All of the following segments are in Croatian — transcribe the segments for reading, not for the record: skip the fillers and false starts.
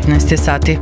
15 je sati.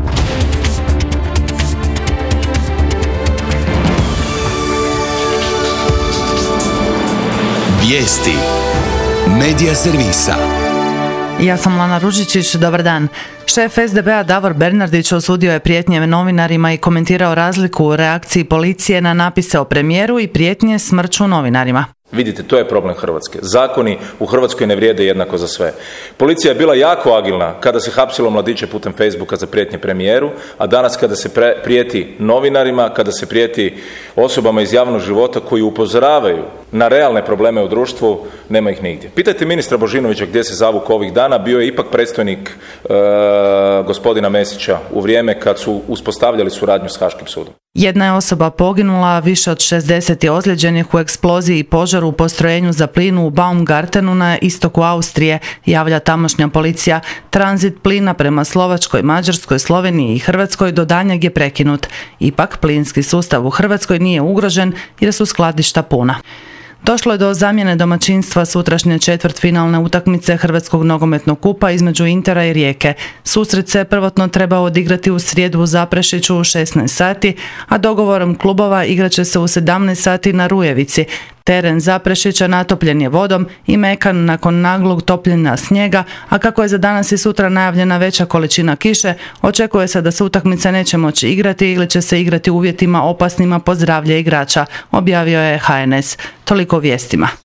Vijesti Medija servisa. Ja sam Lana Ružičić, dobar dan. Šef SDP-a Davor Bernardić osudio je prijetnje novinarima i komentirao razliku u reakciji policije na napise o premijeru i prijetnje smrću novinarima. Vidite, to je problem Hrvatske. Zakoni u Hrvatskoj ne vrijede jednako za sve. Policija je bila jako agilna kada se hapsilo mladiće putem Facebooka za prijetnje premijeru, a danas kada se prijeti novinarima, kada se prijeti osobama iz javnog života koji upozoravaju na realne probleme u društvu, nema ih nigdje. Pitajte ministra Božinovića gdje se zavukao ovih dana, bio je ipak predstojnik gospodina Mesića u vrijeme kad su uspostavljali suradnju s Haškim sudom. Jedna je osoba poginula, više od 60 je ozlijeđenih u eksploziji i požaru u postrojenju za plin u Baumgartenu na istoku Austrije, javlja tamošnja policija. Tranzit plina prema Slovačkoj, Mađarskoj, Sloveniji i Hrvatskoj do daljnjeg je prekinut. Ipak plinski sustav u Hrvatskoj nije ugrožen jer su skladišta puna. Došlo je do zamjene domaćinstva sutrašnje četvrtfinalne utakmice Hrvatskog nogometnog kupa između Intera i Rijeke. Susret se prvotno trebao odigrati u srijedu u Zaprešiću u 16 sati, a dogovorom klubova igraće se u 17 sati na Rujevici. Teren Zaprešića natopljen je vodom i mekan nakon naglog topljenja snijega, a kako je za danas i sutra najavljena veća količina kiše, očekuje se da se utakmice neće moći igrati ili će se igrati u uvjetima opasnima po zdravlje igrača, objavio je HNS. Toliko o vijestima.